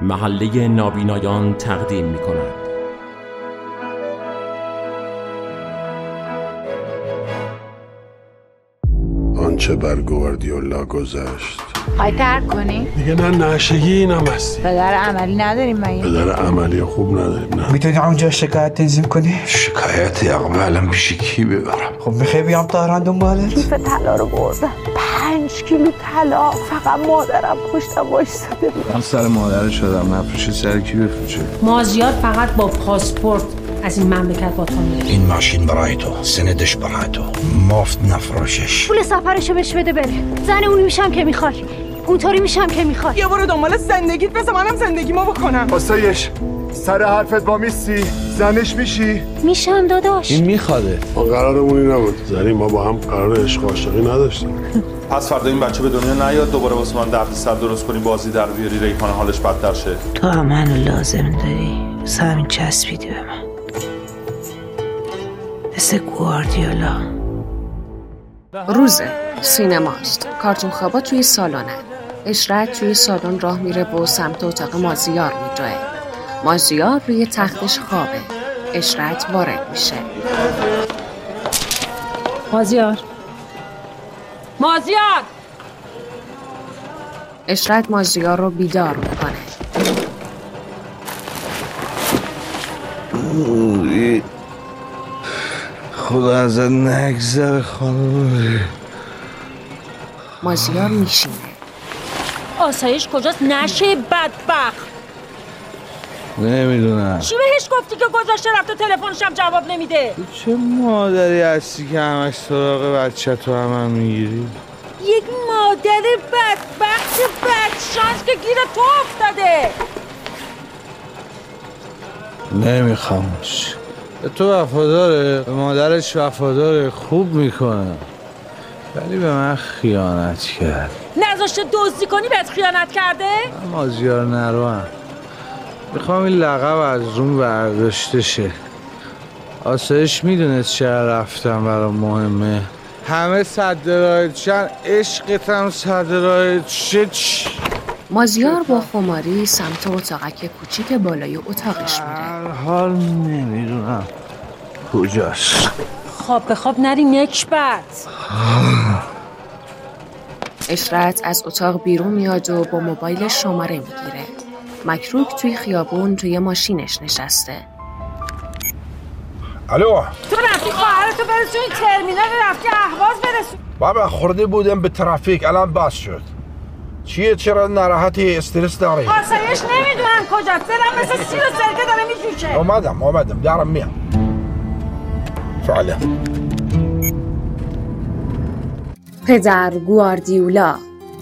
محله نابینایان تقدیم می‌کند. آنچه بر گواردیولا گذشت خواهی ترک کنی؟ دیگه نه نشگی اینم هستی. پدر عملی نداریم مگه؟ پدر عملی خوب نداریم. نه میتونی اونجا شکایت تنظیم کنی؟ شکایت اقبالم پیش کی ببرم؟ خب میخوای بیام تهران دنبالت؟ کیف طلا رو بردم 5 کیلو طلا، فقط مادرم پشتم وایساده بود. من سر مادر شدم، نفروشه سر کی بفروشه؟ مازیار فقط با پاسپورت از این مملکت با تو میره. این ماشین برای تو، سندش برای تو، مفت نفروشش. پول سفرشو بهش بده بره. زن اونی میشم که میخوای، اونطوری میشم که میخوای. یه برو دنبال زندگیت، بذار منم زندگیمو بکنم. آسایش سر حرفت با میستی زنش میشی؟ میشم داداش. این میخواده. ما قرارمونی نبود زری، ما با هم قرار عشق و عاشقی نداشتیم. پس فردا این بچه به دنیا نیاد دوباره واسه من دردسر درست کنی، بازی در بیاری، ریحانه حالش بدتر شه. تو هم منو لازم داری، واسه همین چسبیدی به من مثل گواردیولا. روزه سینماست، کارتون خوابا توی سالنن. اشرت توی سالن راه میره و سمت اتاق مازیار میره. مازیار روی تختش خوابه. اشرت وارد میشه. مازیار اشرت مازیار رو بیدار میکنه. خدا ازت نگذره خانم. مازیار میشینه. آسایش کجاست نشه بدبخت؟ نمیدونم چی بهش گفتی که گذاشته رفته تلفنش هم جواب نمیده؟ چه مادری هستی که همش سراغ بچه تو هم میگیری؟ یک مادر بدبخت بدشانس که گیر تو افتاده. نمیخوامش. به تو وفاداره، به مادرش وفاداره، خوب میکنه، ولی به من خیانت کرد. نذاشته دزدی کنی بهت خیانت کرده؟ من مازیار نروام، میخوام این لقب از روم برداشته شه. آسایش میدونست چرا رفتم برام مهمه. همه صد رایت شن، عشقت هم صد رایت شه. مازیار با خماری سمت اتاقک کوچیک بالای اتاقش میره. حال نمیدونم کجاست. خواب به خواب نری نکبت. اشرت از اتاق بیرون میاد و با موبایل شماره میگیره. مکروک توی خیابون توی ماشینش نشسته. الو، تو رفتی خواهرتو برسونی ترمینال، رفتی اهواز برسون. بابا خورده بودم به ترافیک، الان باز شد. چیه؟ چرا ناراحتی؟ استرس داری؟ آسایش نمیدونم کجاست، دلم مثل سیر و سرکه داره میجوشه. اومدم دارم میام فعلا. پدر گواردیولا.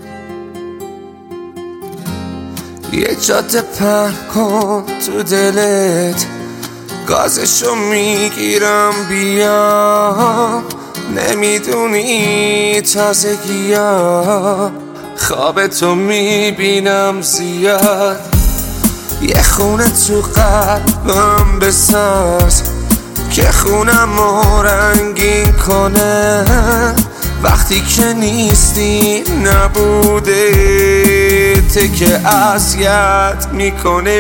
یه جاده پهن کن تو دلت، گازشو میگیرم بیا. نمیدونی تازگیا خوابتو میبینم زیاد. یه خونه تو قلبم بساز که خونمو رنگین کنه. وقتی که نیستی نبوده که اذیت میکنه.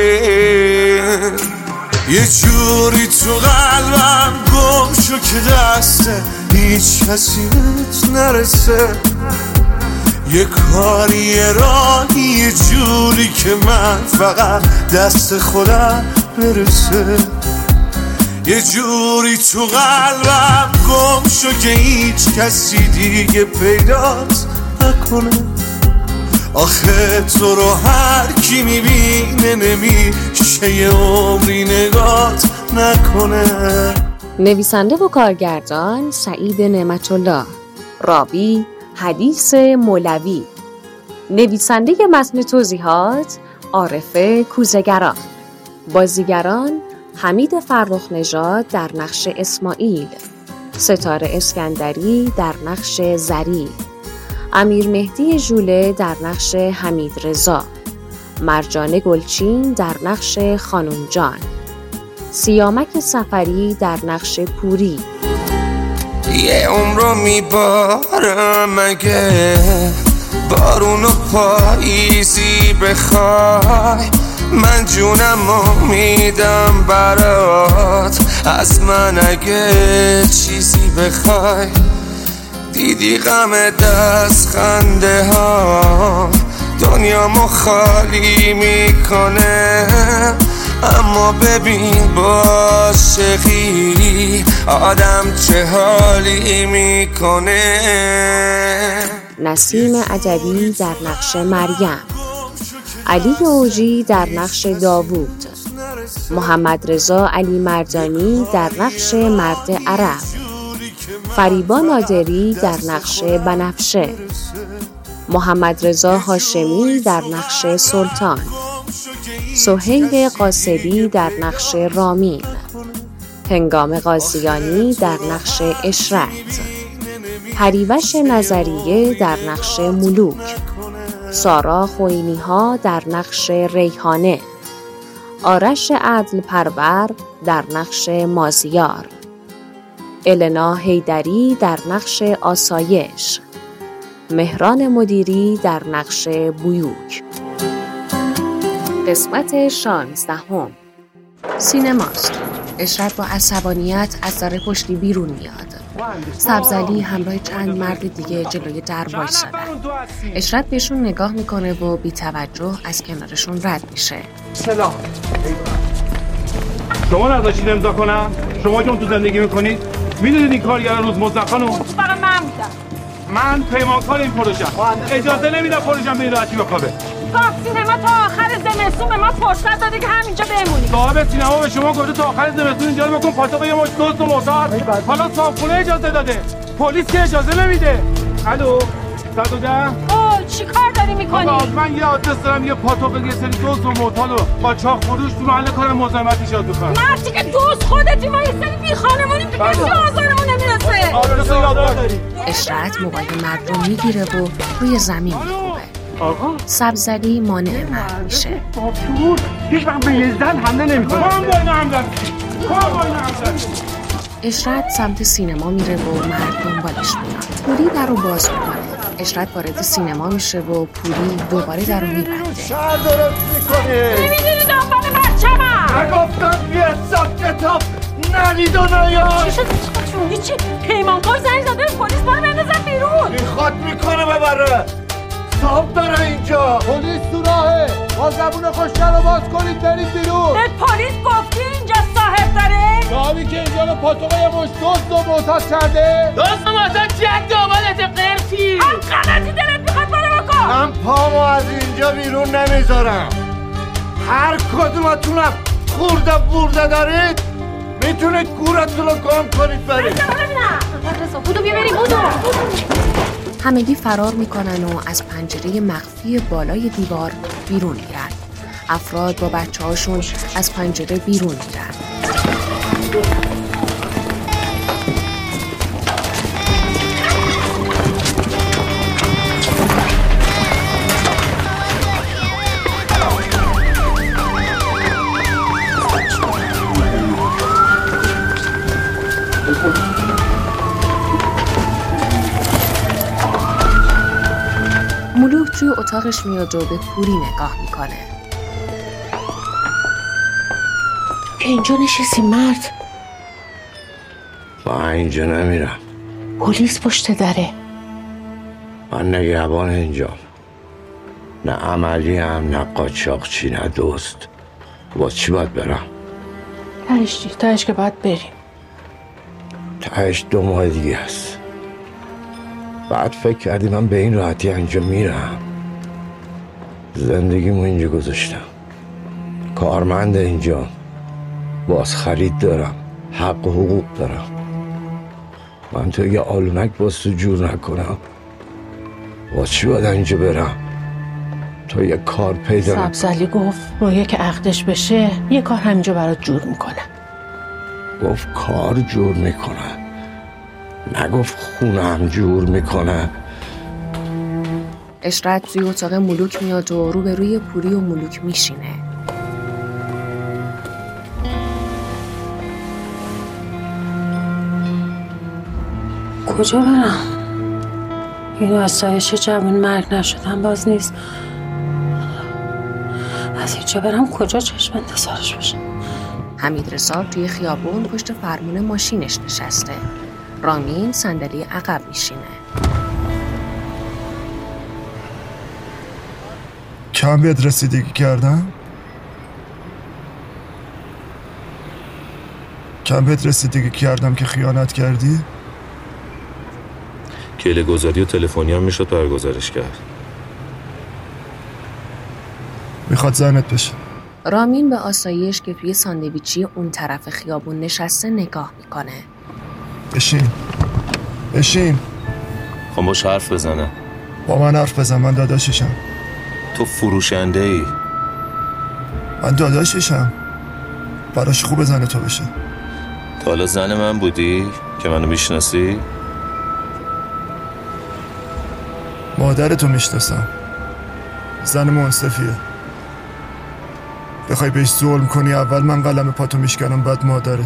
یه جوری تو قلبم گم شو که دسته هیچ کسی بهت نرسه. یه کاری یه راهی یه جوری که من فقط دست خودم برسه. یه جوری تو قلبم گم شو که هیچ کسی دیگه پیدات نکنه. آخه تو رو هر کی میبینه نمیشه یه عمری نگات نکنه. نویسنده و کارگردان سعید نعمت‌الله. راوی حدیث مولوی. نویسنده متن توضیحات عارف کوزه‌گران. بازیگران حمید فرخ نژاد در نقش اسماعیل، ستاره اسکندری در نقش زری، امیر مهدی ژوله در نقش حمید رضا، مرجان گلچین در نقش خانم جان، سیامک سفری در نقش پوری. یه عمرو میبارم اگه بارون و پاییزی بخوای من جونمو میدم برات. از من اگه چیزی بخوای دیدی غم دست خنده ها دنیامو خالی میکنه. اما ببین با عاشقی آدم چه حالی میکنه. نسیم ادبی در نقش مریم، علی اوجی در نقش داوود، محمد رضا علی مردانی در نقش مرد عرب، فریبا نادری در نقش بنفشه، محمد رضا هاشمی در نقش سلطان، سهیل قاصدی در نقش رامین، هنگام قاضیانی در نقش اشرت، پریوش نظریه در نقش ملوک، سارا خوینی‌ها در نقش ریحانه، آرش عدل پرور در نقش مازیار، النا حیدری در نقش آسایش، مهران مدیری در نقش بیوک. قسمت 16 سینماست. اشرت با عصبانیت از در پشتی بیرون میاد. سبزعلی همراه چند مرد دیگه جلوی در وایسادن. اشرت بهشون نگاه میکنه و بی توجه از کنارشون رد میشه. سلام. شما نذاشتید امضا کنم؟ شما که اون تو زندگی میکنید میدونید این کارگران روز مزدقانو؟ فقط من بودم. من پیمانکار این پروژه. اجازه نمیدم پروژه به این راحتی بخوابه. صاحب سینما تا آخر زمستون به ما فرصت داده که همینجا بمونیم. صاحب سینما به شما گفته تا آخر زمستون اینجا رو بکن پاتوق یه مش دوست و معتاد. حالا صاحبخونه اجازه داده. پلیس که اجازه نمیده. الو 110 اوه چی کار داری میکنی؟ من یه آدرس دارم یه پاتوق یه سری دوست و معتاد و قاچاق فروش تو محل کارم مزاحمت ایجاد می‌کنه. مرتی که دوست خودتی ما یه سری بی خانمونیم که کسی آزارمون نمیرسه. آدرس یاد داری. اشرت موبایل مرد رو میگیره و روی زمین میکوبه. سبزعلی مانع مرد میشه. هیچ وقت به یه زن حمله نمی‌کنه. کام با اینا حمله. اشرت سمت سینما میره و مرد دنبالش میاد. پوری در رو باز میکنه. اشرت وارد سینما میشه و پوری دوباره در رو میبنده. شهر درست میکنه. نمیدونی دنبال بچه‌مم. نگفتم یه حساب کتاب نرید و نیاد. چی شد؟ هیچی پیمانکار زنگ زده پلیس باره بندازن بیرون. میخواد میکنه ببره. صاحب داره اینجا. پلیس تو راهه. با زبون خوشگل رو باز کنید برید بیرون. به پلیس گفتی اینجا صاحب داره؟ صاحبی که اینجا رو پاتوقه یه مش دزد و معتاد کرده. دزد و معتاد جک دامادت قرتی. هم غلطی دلت میخواد منو بکن. من پامو از اینجا بیرون نمیذارم. هر کدومتونم خورده برده دارید میتونید گورتون رو گم کنید برید. بودو بیبریم بودو. همگی فرار میکنن و از پنجره مخفی بالای دیوار بیرون میرن. افراد با بچه هاشون از پنجره بیرون میرن. ملوک توی اتاقش میاد و به پوری نگاه میکنه. اینجا نشستی مرد؟ من اینجا نمیرم. پلیس پشت دره. من نگهبان اینجا. نه عملی هم نه قاچاقچی نه دوست. با چی باید برم؟ تهش که باید بریم. تهش 2 ماه دیگه است. بعد فکر کردی من به این راحتی اینجا میرم؟ زندگیمو اینجا گذاشتم. کارمند اینجا. باز خرید دارم. حق و حقوق دارم. من تو یه آلونک باز تو جور نکنم. با چی باید اینجا برم؟ تو یه کار پیدا سبزعلی گفت رویه که عقدش بشه یه کار همینجا برات جور میکنه. گفت کار جور میکنه، نگفت خونه هم جور میکنه. اشرت توی اتاق ملوک میاد و روبروی پوری و ملوک میشینه. کجا برم؟ این آسایش جوان مرگ نشدن باز نیست. از اینجا برم کجا چشم انتظارش باشم؟ حمیدرضا توی خیابون پشت فرمون ماشینش نشسته. رامین صندلی عقب میشینه. کم بهت رسیدگی کردم؟ کم بهت رسیدگی کردم که خیانت کردی؟ کله گذاری و تلفنی هم میشد برگزارش کرد. میخواد زنت بشه. رامین به آسایش که توی ساندویچی اون طرف خیابون نشسته نگاه میکنه. بشین خب باش حرف بزنه. با من حرف بزن، من داداششم. تو فروشنده ای؟ من داداششم. براش خوب زن تو بشه. تا حالا زن من بودی که منو میشناسی؟ مادرتو میشناسم. زن منصفیه. بخوای بهش ظلم کنی اول من قلم پاتو میشکنم بعد مادرت.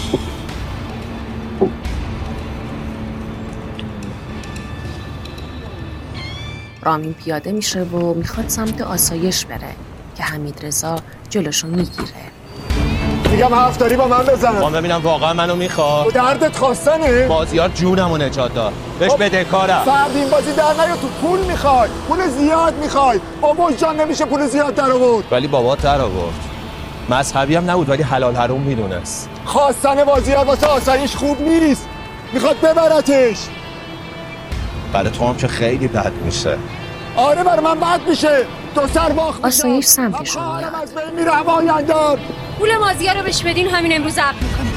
رامین پیاده میشه و میخواد سمت آسایش بره که حمیدرضا جلوشو میگیره. میگم حرف داری با من بزن. با ببینم واقعا منو میخواد. دردت خواستنه؟ بازیار جونمو نجات داد. بهش بدهکارم. فرد این بازی در نیا، تو پول میخوای، پول زیاد میخوای. با وجدان نمیشه پول زیاد در آورد. ولی بابات در آورد. مذهبی هم نبود ولی حلال حرام میدونست. خواستن بازیار واسه آسایش خوب نیست. میخواد ببرتش. برای تو هم که خیلی بد میشه. آره برای من بد میشه. تو سر باخت. آسایش سمتشون میاد. از بین میرم آیندار. پول مازیار رو بهش بدین همین امروز عقد میکنه.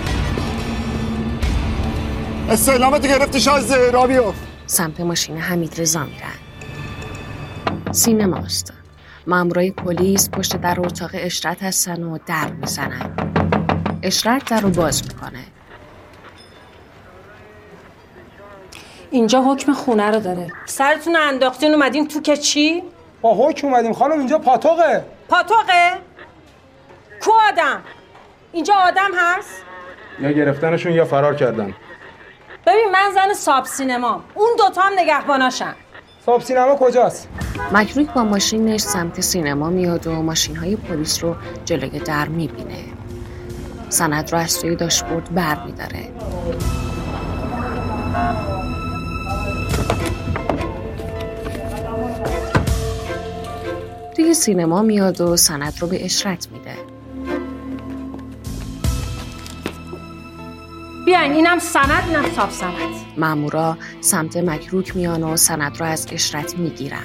استعلامتو گرفتی شازده رابیو. سمت ماشین حمیدرضا میرن. سینماست. مامورای پلیس پشت در اتاق اشرت هستن و در میزنن. اشرت در رو باز میکنه. اینجا حکم خونه رو داره. سرتون انداختین اومدین تو که چی؟ با حکم اومدیم خانم. اینجا پاتوقه. پاتوقه؟ کو آدم؟ اینجا آدم هست؟ یا گرفتنشون یا فرار کردن. ببین من زن ساب سینما، اون دوتا هم نگهباناشن. ساب سینما کجاست؟ مکروک با ماشینش سمت سینما میاد و ماشین‌های پلیس رو جلوی در میبینه. سند رو از توی داشبورد بر میداره. توی سینما میاد و سند رو به اشرت میده. بیاین اینم سند، اینم ساب سند. مامورا سمت مکروک میان و سند رو از اشرت میگیرن.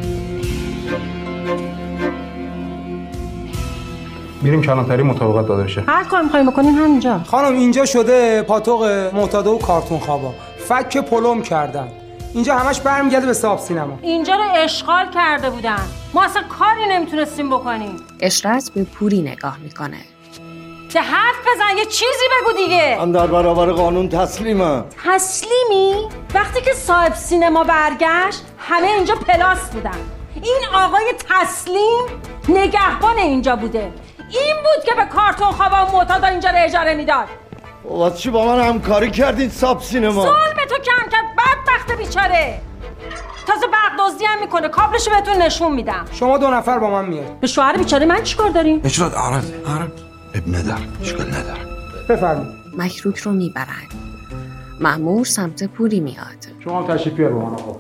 میریم کلانتری مطابقت داده بشه. هر کار می‌خوایم بکنین همینجا. خانم اینجا شده پاتوق معتاد و کارتون خوابا. فک پلم کردن. اینجا همش برمیگرده به ساب سینما. اینجا رو اشغال کرده بودن. ما اصلا کاری نمیتونستیم بکنیم. اشرت به پوری نگاه میکنه. که حرف بزن، یه چیزی بگو دیگه. من در برابر قانون تسلیمم. تسلیمی؟ وقتی که صاحب سینما برگشت همه اینجا پلاس بودن. این آقای تسلیم نگهبان اینجا بوده. این بود که به کارتون خوابا و معتادا اینجا رو اجاره میداد. واسه چی با من همکاری کردین ساب سینما؟ ظلم تو کم کرد بدبخت بیچاره. تازه برق دزدی هم میکنه. کابلشو بهتون نشون میدم. شما دو نفر با من میاد. به شوهر بیچاره من چیکار داریم؟ اجرات آره اب ندارم، اشکال ندارم. بفرمایید. مکروک رو میبرن. مأمور سمت پوری میاد. شما تشریف بیار با من آقا.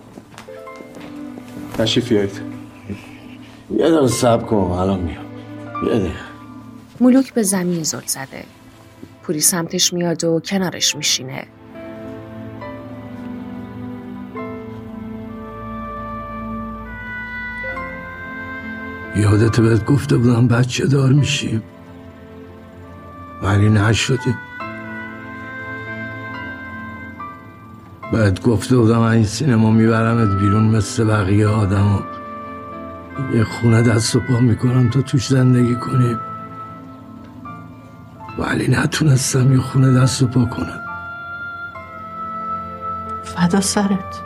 تشریف بیارید. یه دقیقه صبر کن الان میام. یه دقیقه. ملوک به زمین زل زده. پوری سمتش میاد و کنارش میشینه. یادت بهت گفته بودم بچه دار میشیم ولی نشدیم. بهت گفته بودم این سینما میبرمت بیرون مثل بقیه آدم یه خونه دست و پا میکنم تا توش زندگی کنیم ولی نتونستم یه خونه دست و پا کنم. فدا سرت.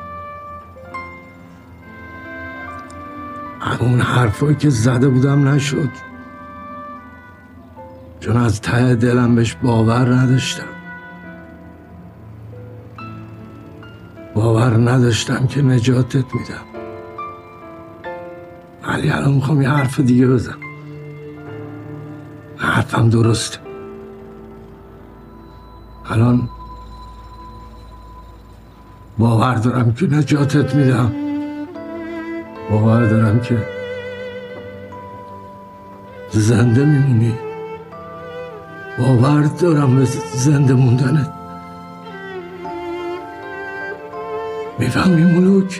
همون حرفایی که زده بودم نشد چون از ته دلم بهش باور نداشتم. باور نداشتم که نجاتت میدم، ولی الان میخوام یه حرف دیگه بزنم. حرفم درسته. الان باور دارم که نجاتت میدم، باور دارم که زنده میمونی، باور دارم به زنده موندنت. میفهمی ملوک؟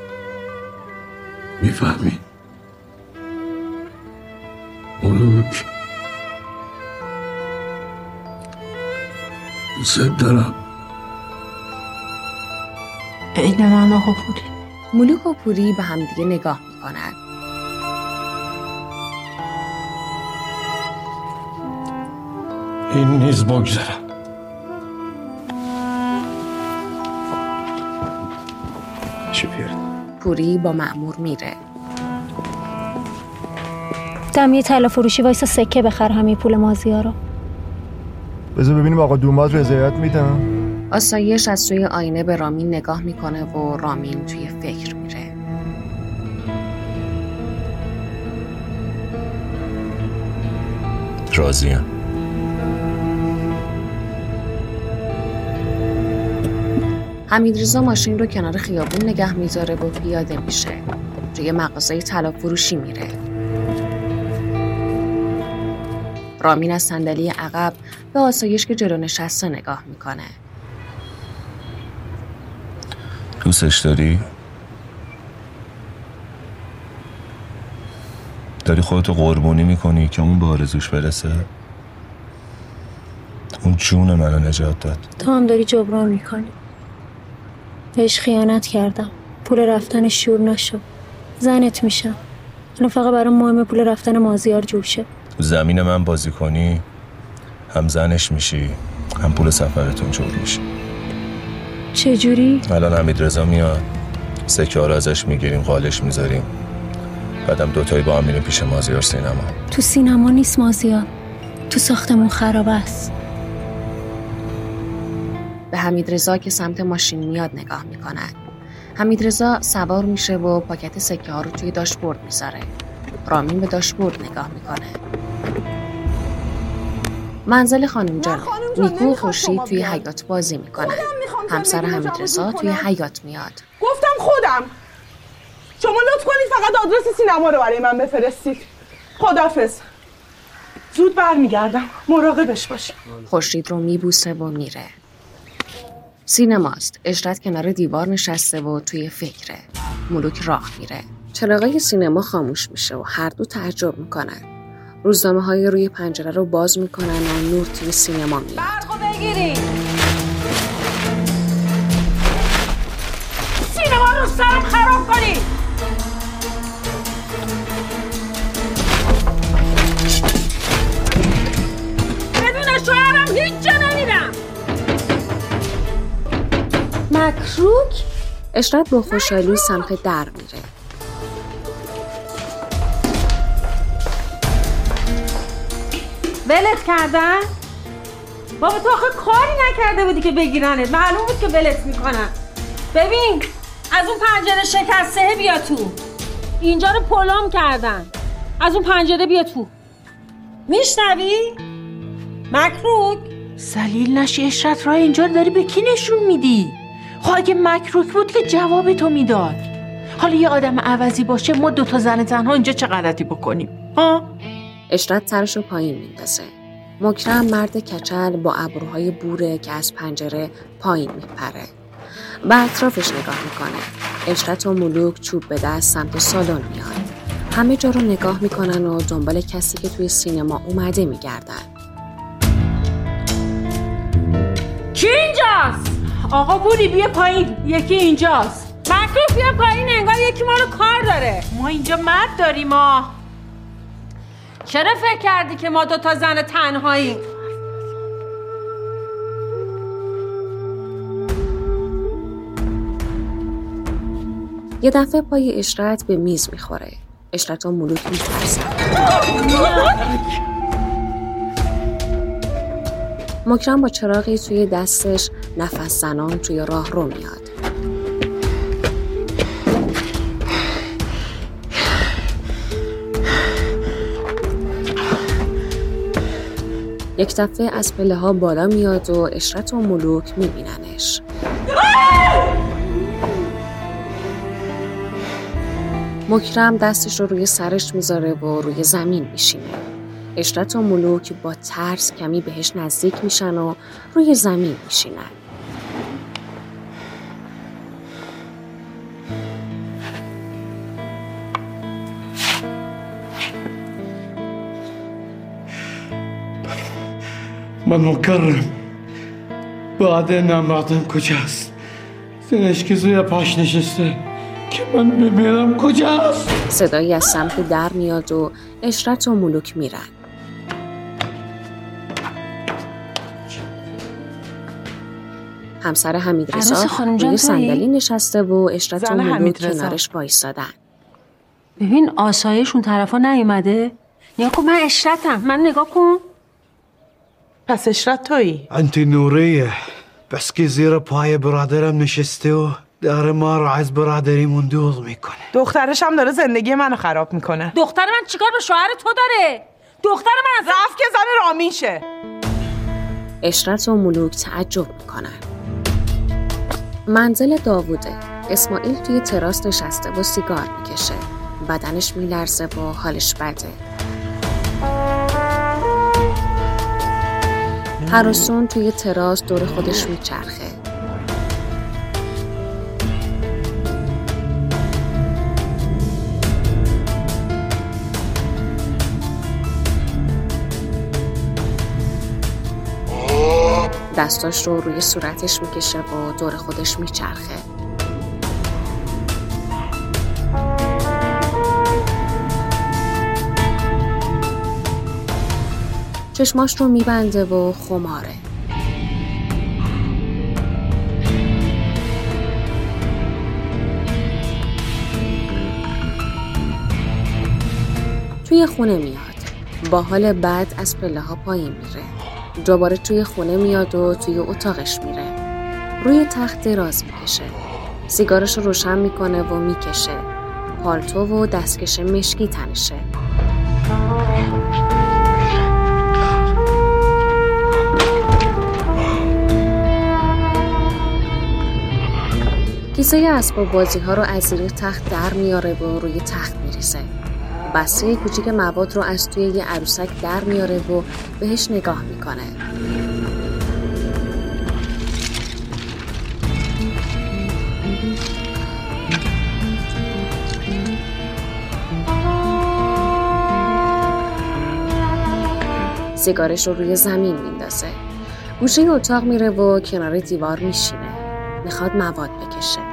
میفهمی ملوک؟ دوست دارم. عین من آقا پوری. ملوک و پوری به همدیگه نگاه میکنن. این نیز بگذرم. چی بیارد؟ پوری با مأمور میره. دم یه طلا فروشی وایسا سکه بخر همه پول مازیار رو. بذار ببینیم آقا دوماد رضایت میدم. آسایش از توی آینه به رامین نگاه میکنه و رامین توی فکر میره. راضیم. حمیدرضا ماشین رو کنار خیابون نگه میذاره و پیاده میشه. توی مغازه طلا فروشی میره. رامین از صندلی عقب به آسایش که جلو نشسته نگاه میکنه. دوستش داری؟ داری خودتو قربونی میکنی که اون به آرزوش برسه؟ اون جون منو نجات داد. تو هم داری جبران میکنی. بهش خیانت کردم. پول رفتنش شور نشد. زنت میشم. الان فقط برای مهم پول رفتن مازیار جوشه. تو زمین من بازی کنی هم زنش میشی هم پول سفرتون جور میشه. چجوری؟ الان حمیدرضا میاد، سکه ها رو ازش میگیریم، قالش میذاریم، بعدم دوتایی با هم میریم پیش مازیار سینما. تو سینما نیست مازیار، تو ساختمون خراب است. به حمیدرضا که سمت ماشین میاد نگاه میکنن. حمیدرضا سوار میشه و پاکت سکه ها رو توی داشبورد میذاره. رامین به داشبورد نگاه میکنه. منزل خانم جان. نیکو و خورشید توی حیاط بازی میکنن. همسر حمیدرضا توی حیاط میاد. گفتم خودم. شما لطف کنید فقط آدرس سینما رو برای من بفرستید. خداحافظ. زود برمیگردم. مراقبش باشید. خورشید رو میبوسه و میره. سینماست. اشرت کنار دیوار نشسته و توی فکره. ملوک راه میره. چراغای سینما خاموش میشه و هر دو تعجب میکنن. روزنامه های روی پنجره رو باز میکنن و نور توی سینما میاد. برقو بگیرید. سینما رو سرم خراب کنید. بدون شوهرم هیچ جا نمیرم. مکروک؟ اشرت با خوشحالی سمت در میره. ولت کردن؟ بابا تو آخه کاری نکرده بودی که بگیرنت. معلوم بود که ولت میکنن. ببین از اون پنجره شکسته بیا تو. اینجا رو پلم کردن. از اون پنجره بیا تو. میشنوی؟ مکروک؟ ذلیل نشی اشرت، راه اینجا رو داری به کی نشون میدی؟ خب اگه مکروک بود که جواب تو میداد. حالا یه آدم عوضی باشه ما دوتا زن تنها اینجا چه غلطی بکنیم؟ ها؟ اشرت سرش رو پایین میندازه. مکرم مرد کچل با ابروهای بوره که از پنجره پایین میپره. به اطرافش نگاه میکنه. اشرت و ملوک چوب به دست سمت سالن میاد. همه جا رو نگاه میکنن و دنبال کسی که توی سینما اومده میگردن. کی اینجاست؟ آقا بوری بیا پایین، یکی اینجاست. مکروک بیا پایین، انگار یکی ما رو کار داره. ما اینجا مرد داریم ما. چرا فکر کردی که ما دوتا زن تنهاییم؟ یه دفعه پای اشرت به میز میخوره. اشرت و ملوک میترسن. مکرم با چراغی توی دستش نفس زنان توی راه رو میاد. یک دفعه از پله ها بالا میاد و اشرت و ملوک میبیننش. مکرم دستش رو روی سرش میذاره و روی زمین میشینه. اشرت و ملوک با ترس کمی بهش نزدیک میشن و روی زمین میشینن. من مکرم بعد نمردم کجاست؟ زنش که زوی پاش نشسته که من بمیرم کجاست؟ صدایی از سمت در میاد و اشرت و ملوک میرن. همسر حمیدرضا روی صندلی نشسته و اشرت و ملوک کنارش وایسادن. ببین آسایش اون طرفا نیومده. نگاه کن من اشرتم، من نگاه کن. پس اشرت تویی؟ انتی نوریه، بس که زیر پای برادرم نشسته و داره ما رو از برادریمون دور میکنه. دخترش هم داره زندگی منو خراب میکنه. دختر من چیکار به شوهر تو داره؟ دختر من رفت که زن رامیشه. اشرت و ملوک تعجب میکنن. منزل داووده. اسماعیل توی تراس نشسته و سیگار میکشه. بدنش میلرزه و حالش بده. هراسون توی تراس دور خودش میچرخه. دستاش رو روی صورتش میکشه و دور خودش میچرخه. چشماش رو میبنده و خماره. توی خونه میاد. با حال بد از پله ها پایین میره. دوباره توی خونه میاد و توی اتاقش میره. روی تخت دراز میکشه. سیگارش رو روشن میکنه و میکشه. پالتو و دستکش مشکی تنشه. کیسه اسباب بازی ها رو از زیر تخت در میاره و روی تخت میریزه. بسته کوچیک مواد رو از توی یه عروسک در میاره و بهش نگاه میکنه. سیگارش رو روی زمین میندازه. گوشه اتاق میره و کنار دیوار میشینه. میخواد مواد بکشه.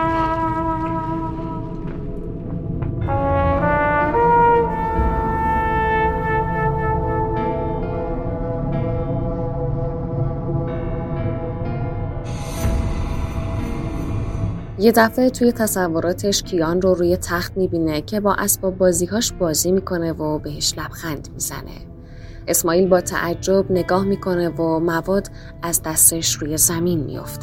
یه دفعه توی تصوراتش کیان رو روی تخت میبینه که با اسباب بازیهاش بازی میکنه و بهش لبخند میزنه. اسماعیل با تعجب نگاه میکنه و مواد از دستش روی زمین میفته.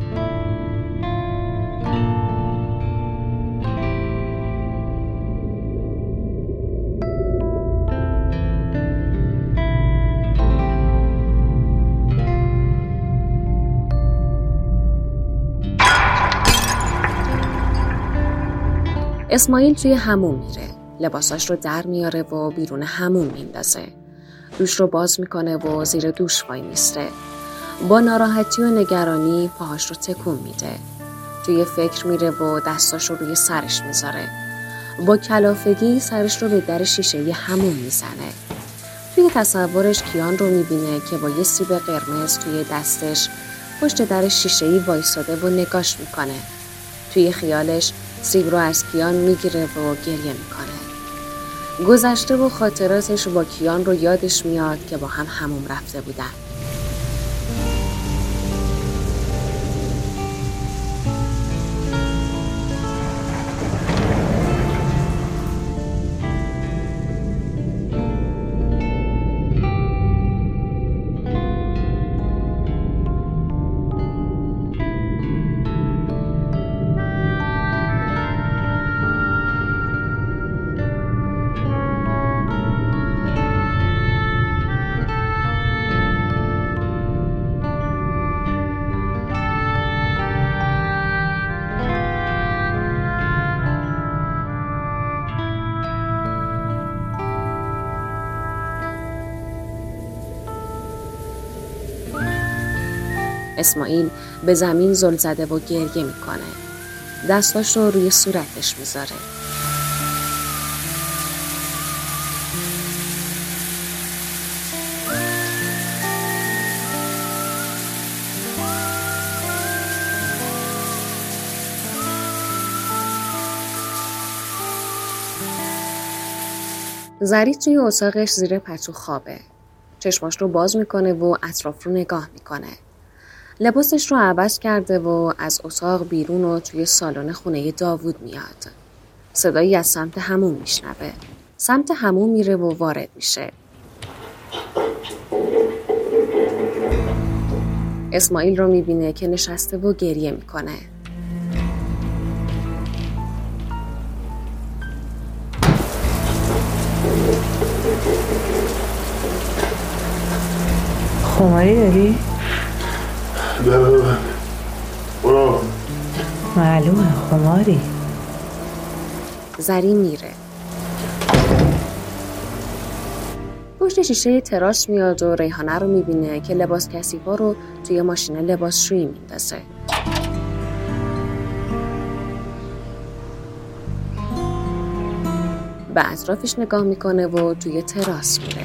اسماعیل توی حموم میره. لباساش رو در میاره و بیرون حموم میندازه. دوش رو باز میکنه و زیر دوش وای میسته. با ناراحتی و نگرانی پاهاش رو تکون میده. توی فکر میره و دستاش رو روی سرش میذاره. با کلافگی سرش رو به در شیشه ی حموم میزنه. توی تصورش کیان رو میبینه که با یه سیب قرمز توی دستش پشت در شیشه‌ای وایساده و نگاش میکنه. توی خیالش سیب رو از کیان میگیره و گریه میکنه. گذشته و خاطراتش با کیان رو یادش میاد که با هم حموم رفته بودن. اسماعیل به زمین زل زده و گریه میکنه. دستاش رو روی صورتش میذاره. زری توی اتاقش زیر پتو خوابه. چشماش رو باز میکنه و اطراف رو نگاه میکنه. لباسش رو عوض کرده و از اتاق بیرون و توی سالن خونه داوود میاد. صدایی از سمت حموم میشنوه. سمت حموم میره و وارد میشه. اسماعیل رو میبینه که نشسته و گریه میکنه. خماری داری؟ نه برو. معلومه خماری. زری میره. پشت شیشه تراس میاد و ریحانه رو میبینه که لباس کثیفا رو توی ماشین لباسشویی میندازه. به اطرافش نگاه میکنه و توی تراس میره.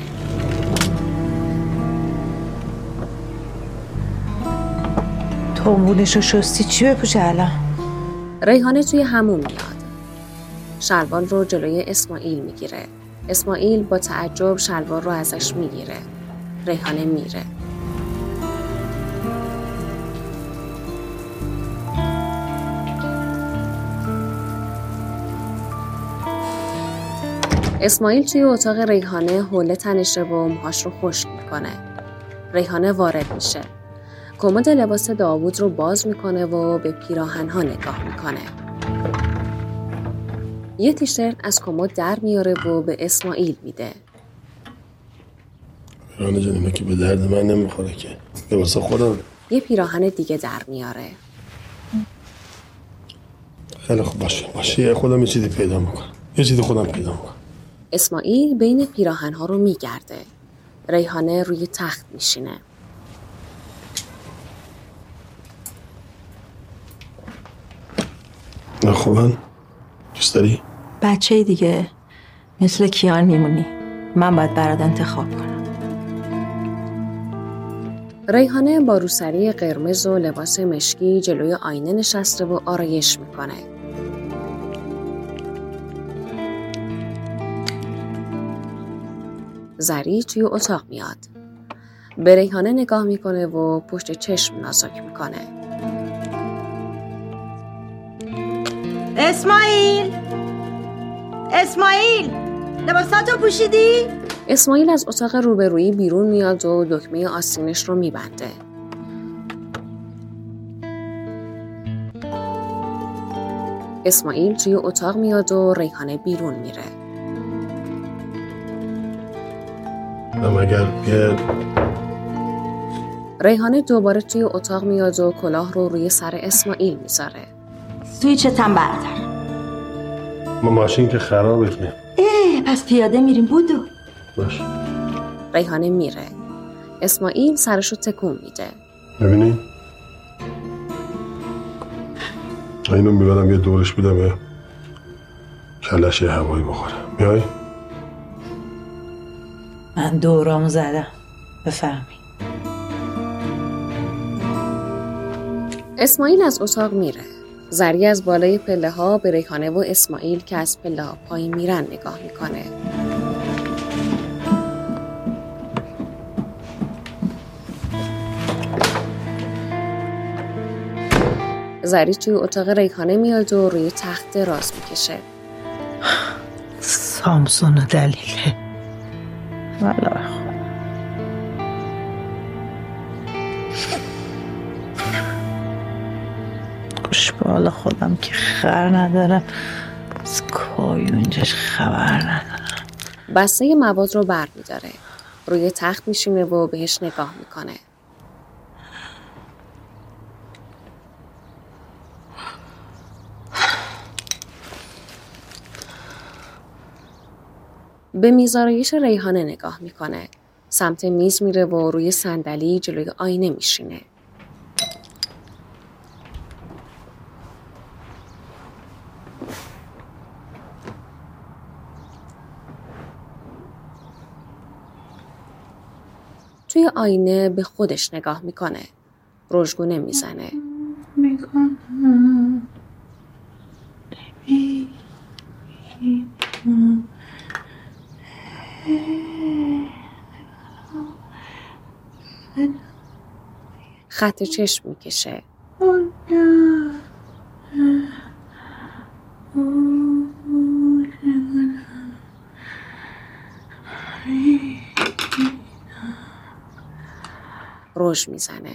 تومونش رو شستی چی بپوشه الان؟ ریحانه توی حموم میاد. شلوار رو جلوی اسماعیل میگیره. اسماعیل با تعجب شلوار رو ازش میگیره. ریحانه میره. اسماعیل توی اتاق ریحانه حوله تنشه و موهاش رو خشک میکنه. ریحانه وارد میشه. کمد لباس داوود رو باز میکنه و به پیراهن‌ها نگاه میکنه. یه تیشرت از کمد در میاره و به اسماعیل میده. رانه جان اینا که به درد من نمیخوره که. لباس خودم. یه پیراهن دیگه در میاره. خیلی خوب باشه. خودم یه چیزی پیدا میکنم. خودم پیدا میکنم. اسماعیل بین پیراهن‌ها رو میگرده. ریحانه روی تخت میشینه. نه خوبن؟ دوست داری؟ بچه دیگه مثل کیان میمونی. من باید برات انتخاب کنم. ریحانه با روسری قرمز و لباس مشکی جلوی آینه نشسته و آرایش میکنه. زری توی اتاق میاد. به ریحانه نگاه میکنه و پشت چشم نازک میکنه. اسماعیل لباساتو پوشیدی؟ اسماعیل از اتاق روبرویی بیرون میاد و دکمه آستینش رو میبنده. اسماعیل توی اتاق میاد و ریحانه بیرون میره. ریحانه دوباره توی اتاق میاد و کلاه رو روی سر اسماعیل میذاره. سویچتم بردار. ما ماشین که خرابه که. پس پیاده میریم بودو. باش. ریحانه میره. اسماعیل سرشو تکون میده. ببینی؟ اینو میبرم یه دورش بدم به کلش یه هوایی بخوره. میای؟ من دورامو زدم. بفهمی. اسماعیل از اتاق میره. زری از بالای پله ها به ریحانه و اسماعیل که از پله ها پایین میرن نگاه میکنه. زری توی اتاق ریحانه میاد و روی تخت دراز میکشه. سامسون و دلیله. والا گوش به حال خودم که خبر ندارم، از کایونجش خبر ندارم. بسته مواد رو بر میداره. روی تخت میشینه و بهش نگاه میکنه. به میزارایش ریحانه نگاه میکنه. سمت میز میره و روی صندلی جلوی آینه میشینه. توی آینه به خودش نگاه میکنه. رژگونه میزنه. خط چشم میکشه. رژ میزنه.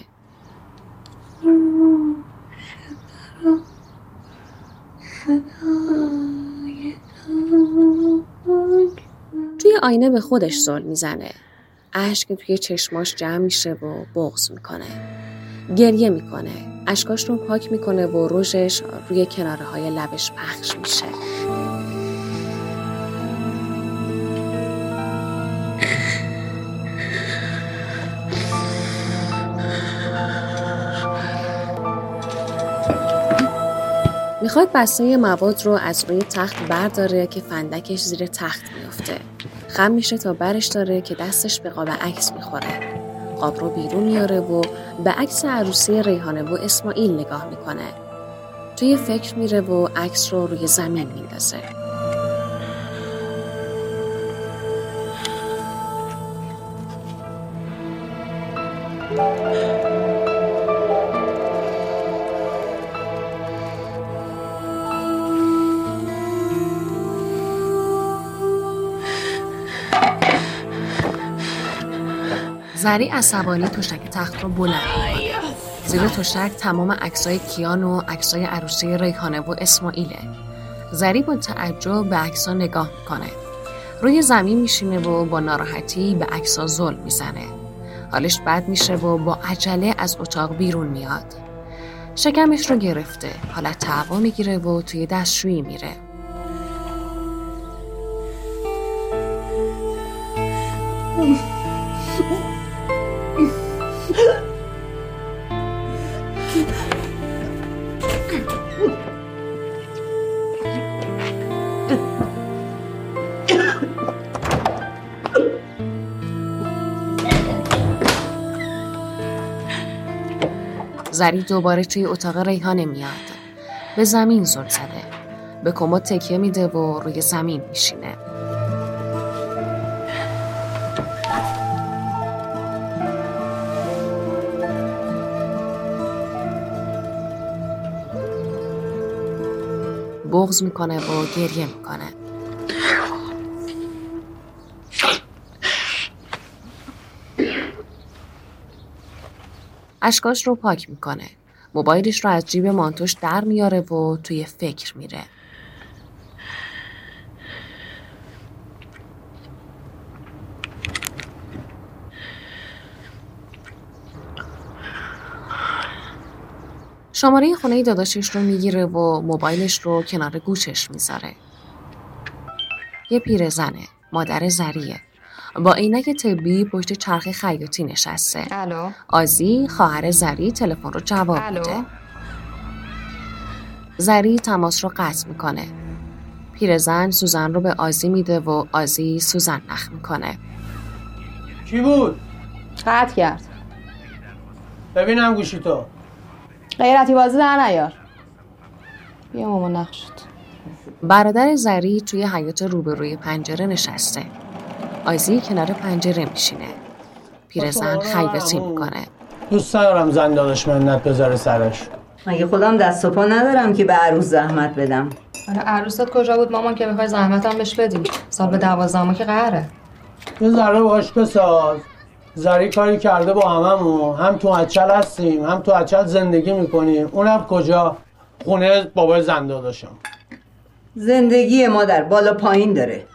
توی آینه به خودش زل میزنه. اشک توی چشماش جمع میشه و بغض میکنه. گریه میکنه. اشکاش رو پاک میکنه و رژش روی کناره های لبش پخش میشه. میخواد بسته مواد رو از روی تخت برداره که فندکش زیر تخت میفته. خم میشه تا برش داره که دستش به قاب عکس میخوره. قاب رو بیرون میاره و به عکس عروسی ریحانه و اسماعیل نگاه میکنه. توی فکر میره و عکس رو روی زمین میندازه. زری عصبانی تشک تخت رو بلند می‌کنه. زیر تشک تمام عکسای کیان و عکسای عروسی ریحانه و اسماعیله. زری با تعجب به عکس‌ها نگاه میکنه. روی زمین میشینه و با ناراحتی به عکس‌ها ظلم میزنه. حالش بد میشه و با عجله از اتاق بیرون میاد. شکمش رو گرفته. حالت تعوا میگیره و توی دستشویی میره. زری دوباره توی اتاق ریحانه میاد. به زمین زل زده. به کمد تکیه میده و روی زمین میشینه. بغض میکنه و گریه میکنه. اشکاش رو پاک میکنه. موبایلش رو از جیب مانتوش در میاره و توی فکر میره. شماره خونه داداشش رو میگیره و موبایلش رو کنار گوشش میذاره. یه پیرزنه، مادر زریه. با عینک طبی پشت چرخ خیاطی نشسته. الو. آزی خواهر زری تلفن رو جواب میده. زری تماس رو قطع میکنه. پیرزن سوزن رو به آزی میده و آزی سوزن نخ میکنه. کی بود؟ قطع کرد. ببینم گوشی تو. غیرتی بازی در نیار. بیا ماما نقشت. برادر زری توی حیاط روبروی پنجره نشسته. آزی کنار پنجره میشینه. پیرزن خیاطی میکنه. دوست ندارم زن داداش منت بذاره سرش. مگه خودم دست و پا ندارم که به عروس زحمت بدم. آره عروست کجا بود مامان که بخوای زحمتم بهش بدی؟ سال به 12 که قهره. یه ذره باهاش بساز. زری کاری کرده با هممون. هم تو اچل هستیم هم تو اچل زندگی میکنیم. اونم کجا؟ خونه بابای زن داداشم. زندگی مادر بالا پایین داره.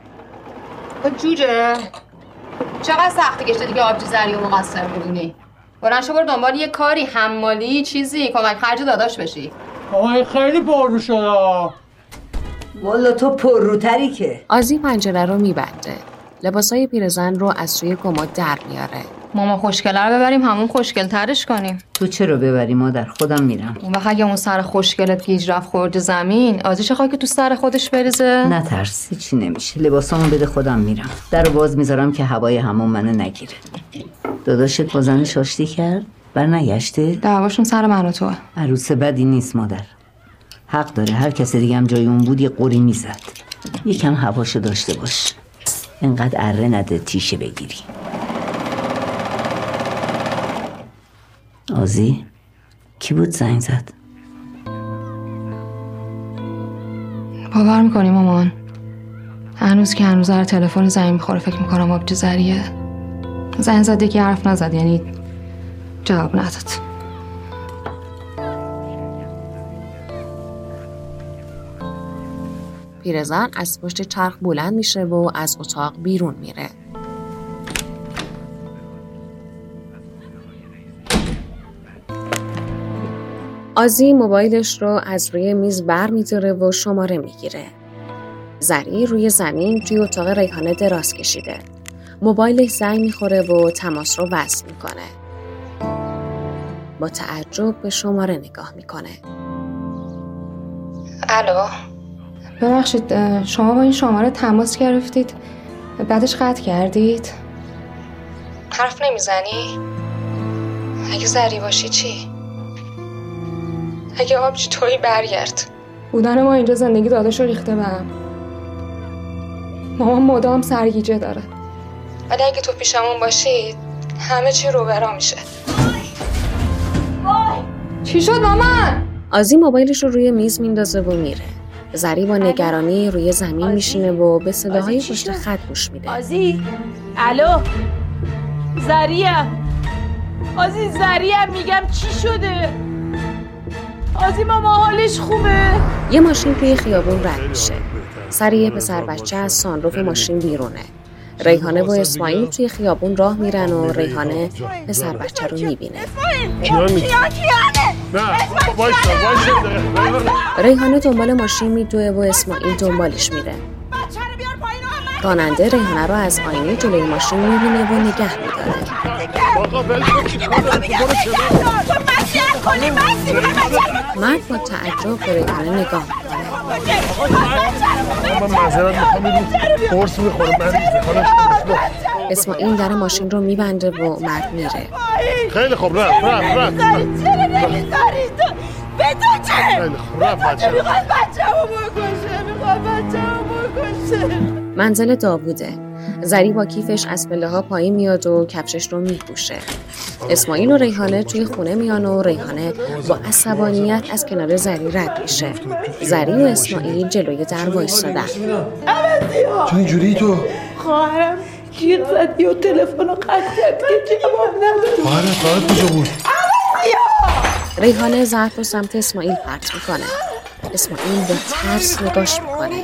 جوجه چقدر سختی گشته دیگه آبجی زری و مقصر بودونی. برن شو برو دنبال یه کاری حمالی چیزی کمک خرج داداش بشی. آقای خیلی پررو شده. والا تو پرروتری که. آزی پنجره رو میبنده. لباسای پیرزن رو از توی کمد در میاره. ماما خوشگله رو ببریم همون خوشگل ترش کنیم. تو چرا ببری مادر؟ خودم میرم. اون وقت اگه اون سر خوشگلت گیج رفت خورد زمین، آزیش خواهی که تو سر خودش بریزه؟ نترس، هیچی نمیشه. لباسامو بده خودم میرم. درو باز میذارم که هوای همون منو نگیره. داداشت با زنش آشتی کرد؟ بر نگشته؟ دعواشون سر من و توه. عروس بدی نیست مادر. حق داره، هر کس دیگه هم جای اون بود یه قوری میزد. یکم هواشو داشته باش. اینقدر اره نده تیشه بگیری. آزی کی بود زنگ زد؟ باور میکنی مامان؟ هنوز که هنوز در تلفن زنگ میخوره فکر میکنم آبجی زریه. زنگ زده که حرف نزد، یعنی جواب نداد. پیرزن از پشت چرخ بلند میشه و از اتاق بیرون میره. آزی موبایلش رو از روی میز بر می‌داره و شماره میگیره. زری روی زمین توی اتاق ریحانه دراز کشیده. موبایلش زنگ میخوره و تماس رو وصل میکنه. با تعجب به شماره نگاه میکنه. الو. ببخشید شما با این شماره تماس گرفتید بعدش قطع کردید؟ حرف نمیزنی؟ اگه زری باشی چی؟ اگه آبجی تویی برگرد. بودن ما اینجا زندگی داداش رو ریخته به هم. مامان مدام سرگیجه داره، ولی اگه تو پیشمون باشی همه چی رو برا میشه. چی شد مامان؟ آزی موبایلش رو روی میز میندازه و میره. زری با نگرانی روی زمین میشینه و به صداهای پشت خط گوش میده. آزی الو زریم. آزی زریم میگم چی شده؟ آزی ماما حالش خوبه؟ یه ماشین توی خیابون رد میشه. سریع پسر بچه از سانروف ماشین بیرونه. ریحانه و اسماعیل توی خیابون راه میرن و ریحانه پسر بچه رو میبینه. ریحانه دنبال ماشین میدوه و اسماعیل دنبالش میره. راننده ریحانه رو از آینه جلوی ماشین میبینه و نگه میداره. مرد با تعجب به ریحانه نگاه میکنه. من معذرت میخوام قرص میخورم. اسماعیل در ماشین رو میبنده و مرد میره. خیلی خوب رفت. چرا نمیذاری تو؟ به تو چه؟ خیلی خوب رفت بچه. میخواد بچه‌مو بکشه. منزل داووده. زری با کیفش از پله ها پایین میاد و کفشش رو میپوشه. اسماعیل و ریحانه توی خونه میان و ریحانه با عصبانیت از کنار زری رد میشه. زری و اسماعیل جلوی در وایسادن. چون اینجوری تو؟ خواهرم جیغ زد یا تلفن رو قطع کرد که جواب نداد. خواهرت کجا بود؟ ریحانه ظرف رو سمت اسماعیل پرت میکنه. اسماعیل به ترس نگاش میکنه.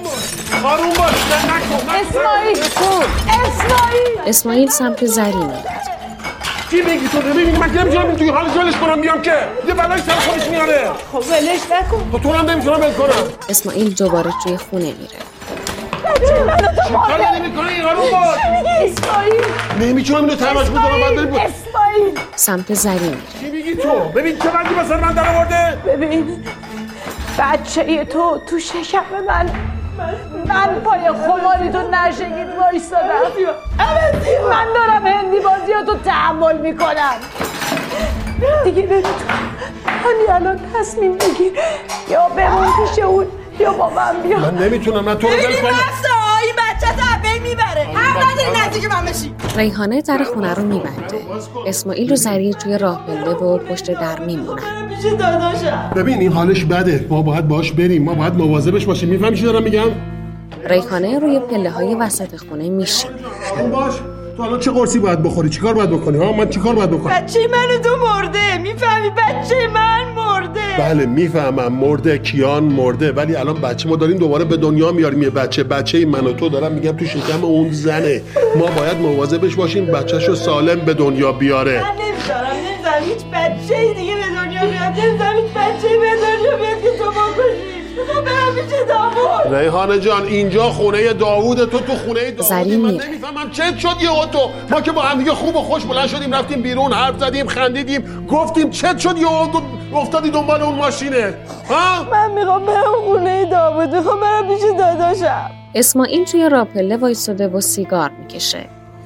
اسماعیل سمت زری میاد. چی بگی تو؟ ببین من که نمیتونم توی حالش ولش کنم بیام که یه بلای سر خودش میاره. خب ولش نکن. تو هم نمیتونم ول کنم. اسماعیل دوباره توی خونه میره. چیکار نمی‌کنی این رو باز؟ اسماعیل نمیتونم اینو تماش بذارم بعد بریم. اسماعیل سمت زری میره. چی میگی تو؟ ببین چه بندی مثلا من در آورده؟ ببین بچه تو شکم من پای خماری تو نشگید وایستادم. من دارم هندی بازی تو تحمل میکنم دیگه. نمیتونم همین الان تصمیم بگیر یا بمون پیش اون یا با من بیا. من نمیتونم. من تو رو ول کنم. این بچه تا میبره. حق نداری نزدیک من بشی. ریحانه در خونه رو میبنده. اسماعیل و زری توی راه پله و پشت در میمونن. ببین این حالش بده. ما باید باش بریم. ما باید مواظبش باشیم. میفهمی چی دارم میگم؟ ریحانه روی پله های وسط خونه میشینه. باش. تو الان چه قرصی باید بخوری؟ چیکار باید بکنی؟ من چیکار باید بکنم؟ بچه منو تو مرده. میفهمی بچه من مرده. بله میفهمم مرده. کیان مرده. ولی الان بچه ما داریم دوباره به دنیا میاریم. یه بچه من و تو دارم میگم تو شکم اون زنه. ما باید مواظبش باشیم بچه‌شو سالم به دنیا بیاره. من نمیذارم هیچ بچه‌ای دیگه به دنیا بیاد. نمیذارم هیچ بچه‌ای به دنیا بیاد که تو بکشی. میخوام برم پیش میشه داوود؟ ریحانه جان اینجا خونه داوود، تو خونه داوودی. من نمیفهمم چه شد یهو تو؟ ما که با هم دیگه خوب و خوش بلند شدیم رفتیم بیرون، حرف زدیم، خندیدیم، گفتیم چه شد یهو افتادی دنبال اون ماشینه؟ ها؟ من میخوام برم خونه داوود، میخوام برم پیش داداشم. اسماعیل توی راپله وایساده و سیگار میکشه.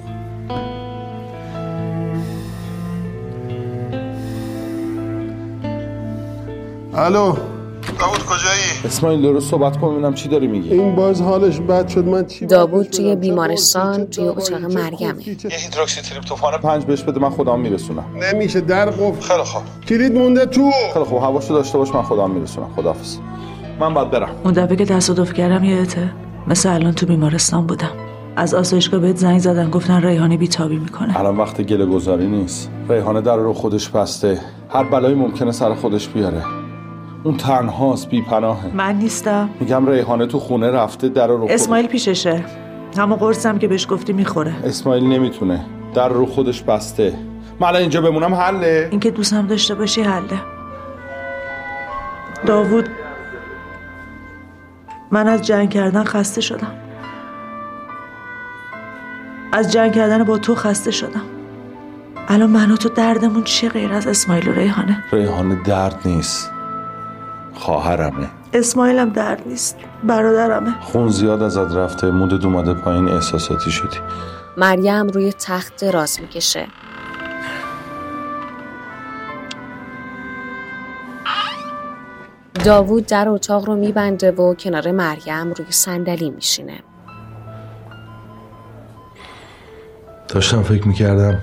الو داوود کجایی؟ اسماعیل درست صحبت کن ببینم چی داری میگی. این باز حالش بد شد. من چی؟ داوود توی بیمارستان توی اتاق مرگمه. یه هیدروکسی تریپتوفان 5 بهش بده، من خودم میرسونم. نمیشه، در قفل. خیلی خوب. کلید مونده تو. خیلی خوب، حواسو داشته باش، من خودم میرسونم. خداحافظ. من باید برم. اون دفعه که تصادف کردم یادته؟ مثل الان تو بیمارستان بودم. از آسایشگاه بهت زنگ زدن گفتن ریحانه بیتابی میکنه. الان وقت گله گذاری نیست. ریحانه در رو خودش بسته. هر بلایی ممکنه سر خودش بیاره. اون تنهاست، بی‌پناهه. من نیستم. میگم ریحانه تو خونه رفته، در رو اسماعیل پیششه. همون قرصم که بهش گفتی میخوره. اسماعیل نمیتونه، در رو خودش بسته. من الان اینجا بمونم حله؟ اینکه دوستم داشته باشی حله. داوود، من از جنگ کردن خسته شدم. از جنگ کردن با تو خسته شدم. الان من و تو دردمون چه غیر از اسماعیل و ریحانه؟ ریحانه درد نیست، خواهرمه. اسماعیلم درد نیست، برادرمه. خون زیاد ازت رفته، مودت اومده پایین، احساساتی شدی. مریم روی تخت دراز میکشه. داوود در اتاق رو میبنده و کنار مریم روی صندلی میشینه. داشتم فکر میکردم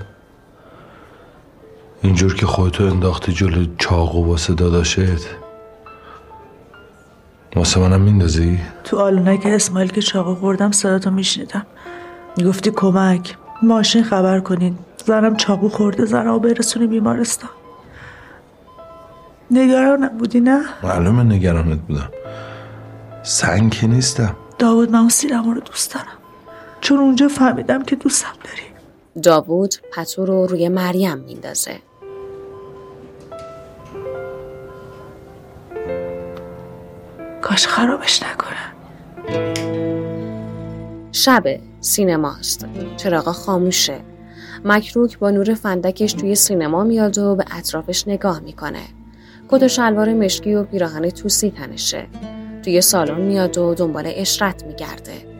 اینجور که خودتو انداختی جلو چاقو واسه داداشت، واسه منم میندازی؟ تو آلونک اسماعیل که چاقو خوردم صداتو میشنیدم، میگفتی کمک، ماشین خبر کنین، زنم چاقو خورده، زنمو برسونی بیمارستان. نگرانم بودی نه؟ معلومه نگرانت بودم، سنگ که نیستم. داوود، من اون سینما رو دوست دارم، چون اونجا فهمیدم که دوستم داری. داوود پتو رو روی مریم میندازه. کاش خرابش نکنه. شب سینماست، چراغا خاموشه. مکروک با نور فندکش توی سینما میاد و به اطرافش نگاه میکنه. کت و شلوار مشکی و پیراهن توسی تنشه. توی سالن میاد و دنبال اشرت میگرده.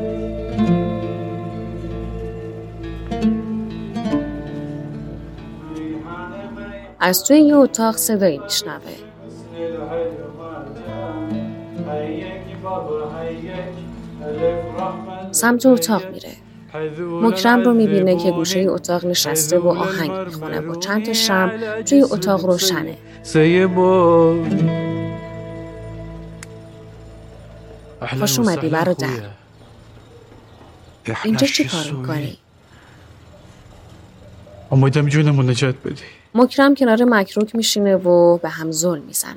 از توی یه اتاق صدایی میشنوه. سمت اتاق میره. مکرم رو میبینه که گوشه اتاق نشسته و آهنگ میخونه و چند تا شمع توی اتاق روشنه. خوش اومدی برادر. اینجا چی کار میکنی؟ اومدم جونمو نجات بدی. مکرم کنار مکروک میشینه و به هم ظلم میزنه.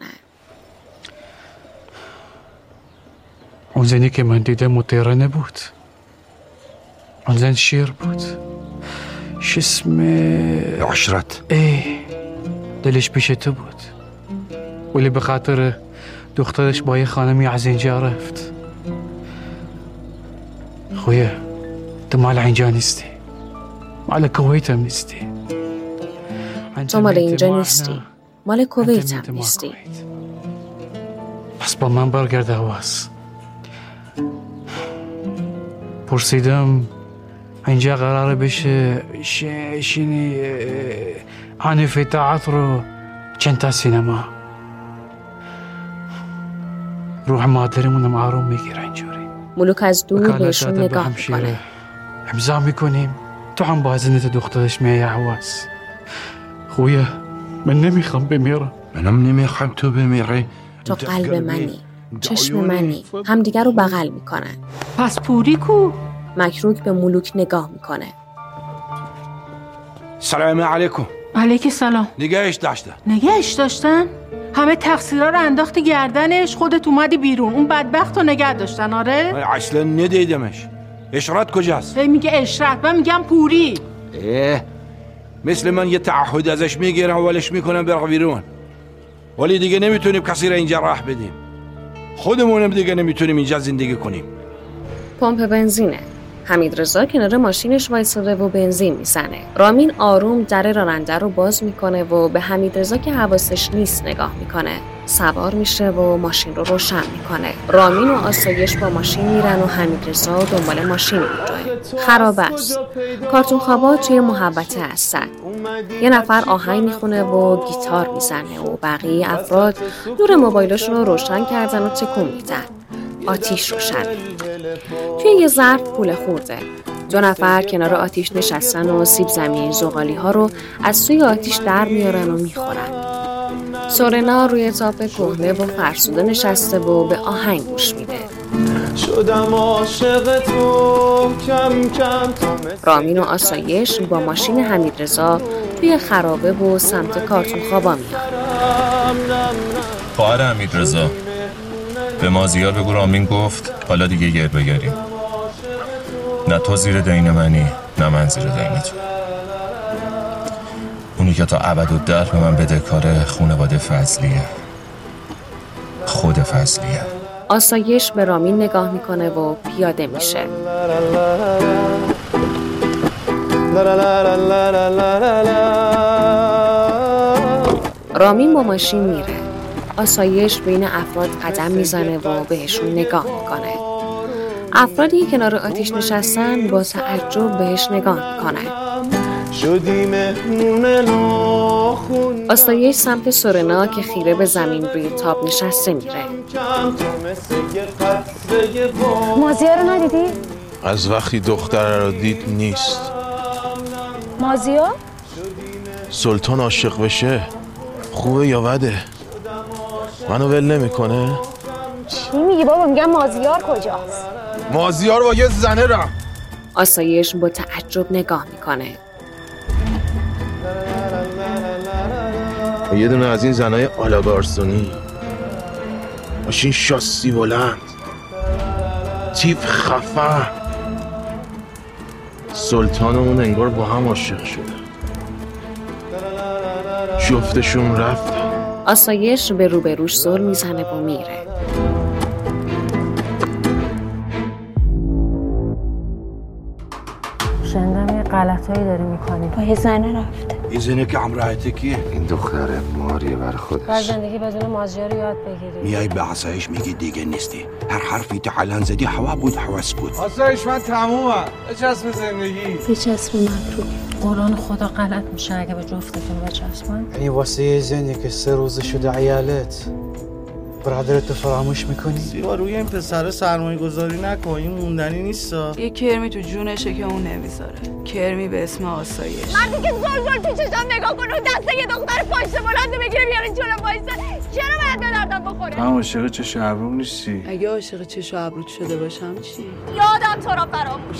اون زنی که من دیدم مطیره نبود، اون زن شیر بود. اسم عشرت. دلش پیش تو بود، ولی به خاطر دخترش با یه خانمی از اینجا رفت. خویا تو مال اینجا نیستی، مال کویت هم نیستی. تو مال اینجا نیستی، مال کویت هم نیستی. پس با من برگرد حواس. پرسیدم اینجا قراره بشه شینی حنیف تئاتر چند تا سینما. روح مادرمونم آروم میگیره اینجوری. ملوک از دور بهشون نگاه میکنه. امضا میکنیم، تو هم با هزینه دخترش میای حواس. خویا من نمیخوام بمیرم. منم نمیخوام تو بمیری. تو قلب منی، چشم منی. همدیگر رو بغل میکنن. پس پوری کو؟ مکروک به ملوک نگاه میکنه. سلام علیکم. علیک سلام. نگهش داشتن؟ همه تقصیرها رو انداختی گردنش، خودت اومدی بیرون. اون بدبخت رو نگه داشتن. آره؟ من اصلا ندیدمش. اشرت کجاست؟ میگه اشرت، من میگم پوری. مثل من یه تعهد ازش میگیرم و ولش میکنم بره بیرون، ولی دیگه نمیتونیم کسی را اینجا راه بدیم. خودمونم دیگه نمیتونیم اینجا زندگی کنیم. پمپ بنزینه. حمیدرضا کنار ماشینش وایساده و بنزین میزنه. رامین آروم در راننده رو باز میکنه و به حمیدرضا که حواسش نیست نگاه میکنه. سوار میشه و ماشین رو روشن میکنه. رامین و آسایش با ماشین میرن و حمیدرضا دنبال ماشین میره. خرابه است. کارتون خوابا توی محوطه هستن. یه نفر آهنگ میخونه و گیتار میزنه و بقیه افراد نور موبایلشون رو روشن کردن و تکون میدن. آتیش روشن. توی یه ظرف پول خورده. 2 نفر کنار آتیش نشستن و سیب زمینی زغالی ها رو از سوی آتیش در میارن و میخورن. سورنا روی تاپ کهنه و فرسوده نشسته و به آهنگ گوش میده. شدم عاشق تو کم کم. رامین و آسایش با ماشین حمیدرضا توی خرابه و سمت کارتون خوابا میان. خواهر حمیدرضا، به مازیار بگو رامین گفت حالا دیگه گر بگریم. نه تو زیر دین منی نه من زیر دین تو. اونی که تا ابدالدهر به من بدهکاره خانواده فضلیه. خود فضلیه. آسایش به رامین نگاه میکنه و پیاده میشه. رامین با ماشین میره. آسایش بین افراد قدم میزنه و بهشون نگاه میکنه. افرادی کنار آتیش نشستن با تعجب بهش نگاه میکنن. آسایش سمت سورنا که خیره به زمین روی تاب نشسته میره. مازیار رو ندیدی؟ از وقتی دختر رو دید نیست. مازیار؟ سلطان عاشق بشه خوبه یا بده؟ منو ول نمیکنه؟ چی میگی بابا؟ میگم مازیار کجاست؟ مازیار با یه زنه را. آسایش با تعجب نگاه میکنه. یه دونه از این زنای آلاگارسونی، ماشین شاسی بلند، تیپ خفن. سلطانمون انگار با هم عاشق شده. جفتشون رفت. آسایش به روبروش زل میزنه و میره. شنیدم یه غلطایی داری میکنی. با یه زنه رفته. این زنه که امرایته کیه؟ این دختره ماریه بر خودش. بر زندگی بدون مازیار یاد بگیری. میای به آسایش میگی دیگه نیستی. هر حرفی تو علن زدی هوا بود حواس بود. آسایش من تمومم. بچسب زندگی. بچسب مکروه. قرآن خدا غلط میشه اگه به جفتتون بچسبن. یعنی واسه یه زنی که 3 روز شده عیالت برادرتو فراموش میکنی؟ سیوا روی این پسر سرمایه گذاری نکن، این موندنی نیستا. یه کرمی تو جونشه که اون نمیذاره. کرمی به اسم آسایش. مردی که زل تو چشم نگاه کنه و دسته یه دختر پاشته بلنده بگیره بیاره جلو وایسه، چرا باید به دردم بخوره؟ تو هم عاشق چش و ابروم نیستی. اگه عاشق چش و ابروت شده باشم چی؟ یادم تو را فراموش.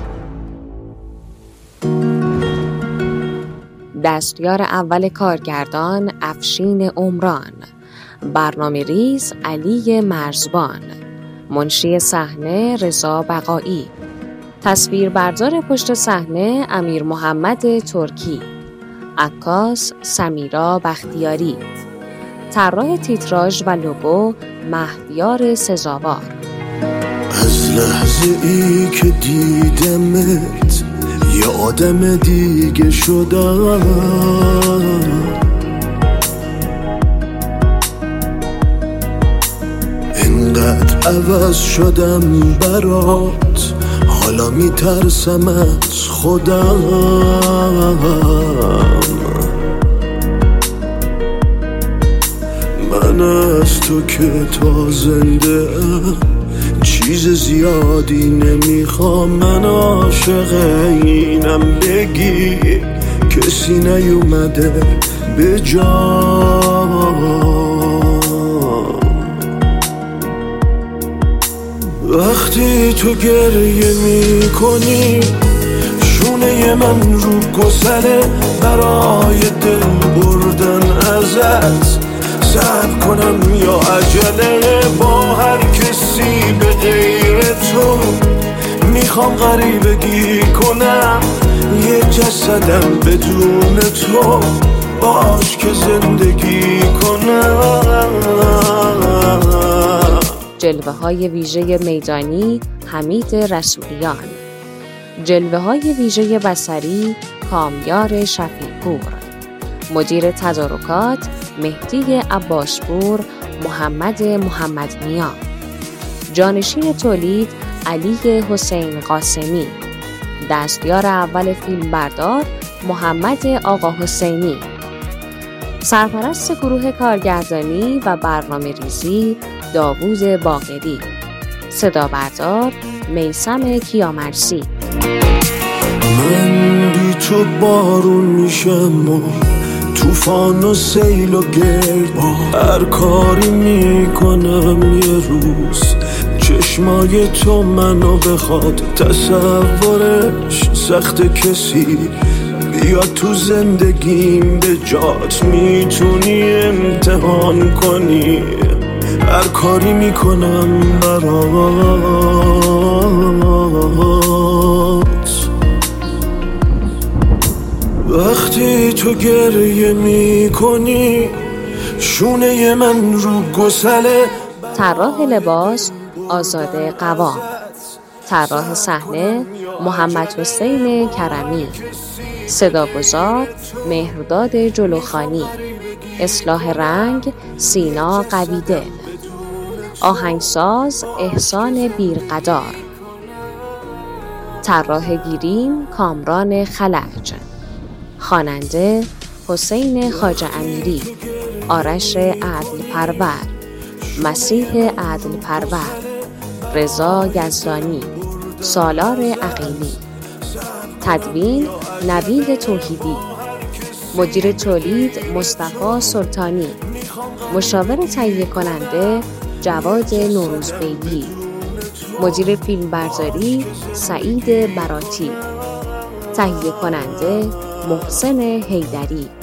دستیار اول کارگردان افشین عمران، برنامه ریز علی مرزبان، منشی صحنه رضا بقایی، تصویربردار پشت صحنه امیر محمد ترکی، عکاس سمیرا بختیاری، طراح تیتراژ و لوگو مهدیار سزاوار. از لحظه ای که دیدمت یه آدم دیگه شدم، اینقدر عوض شدم برات، حالا میترسم از خودم. من از تو که تا زنده چیز زیادی نمیخوام، من عاشق اینم بگی کسی نیومده به جام. وقتی تو گریه میکنی شونه من رو گسله، برای دل بردن ازت صبر کنم یا عجله، با هر کسی به غیر تو میخوام غریبگی کنم، یه جسدم بدون تو باش که زندگی کنم. جلوه‌های ویژه میدانی حمید رسولیان، جلوه‌های ویژه بصری کامیار شفیع‌پور، مدیر تدارکات مهدی عباسپور محمد محمدنیا، جانشین تولید علی حسین قاسمی، دستیار اول فیلمبردار محمد آقا حسینی، سرپرست گروه کارگردانی و برنامه ریزی داوود باقری، صدا بردار میثم کیامرسی. من بی تو بارون میشم و طوفان و سیل و گرد، هر کاری میکنم یه روز چشمای تو منو بخواد، تصورش سخت کسی بیاد تو زندگیم به جات میتونی امتحان کنی، هر کاری میکنم برات. وقتی تو گریه میکنی شونه من رو گسله. طراح لباس آزاده قوام، طراح صحنه محمد حسین کرمی، صداگذار مهرداد جلوخانی، اصلاح رنگ سینا قویدل، آهنگساز احسان بیرقدار، طراح گیریم کامران خلج، خواننده حسین خواجه امیری، آرش عدل پرور، مسیح عدل پرور، رضا یزدانی، سالار عقیلی، تدوین نوید توحیدی، مدیر تولید مصطفی سلطانی، مشاور تهیه کننده جواد نوروزبیگی، مدیر فیلمبرداری سعید براتی، تهیه کننده محسن حیدری.